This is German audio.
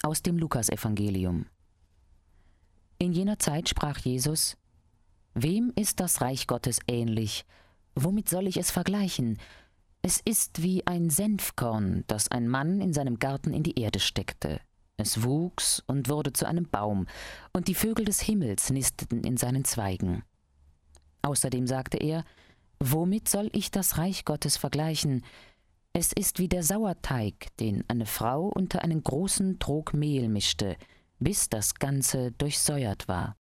Aus dem Lukasevangelium. In jener Zeit sprach Jesus: Wem ist das Reich Gottes ähnlich? Womit soll ich es vergleichen? Es ist wie ein Senfkorn, das ein Mann in seinem Garten in die Erde steckte. Es wuchs und wurde zu einem Baum, und die Vögel des Himmels nisteten in seinen Zweigen. Außerdem sagte er: Womit soll ich das Reich Gottes vergleichen? Es ist wie der Sauerteig, den eine Frau unter einen großen Trog Mehl mischte, bis das Ganze durchsäuert war.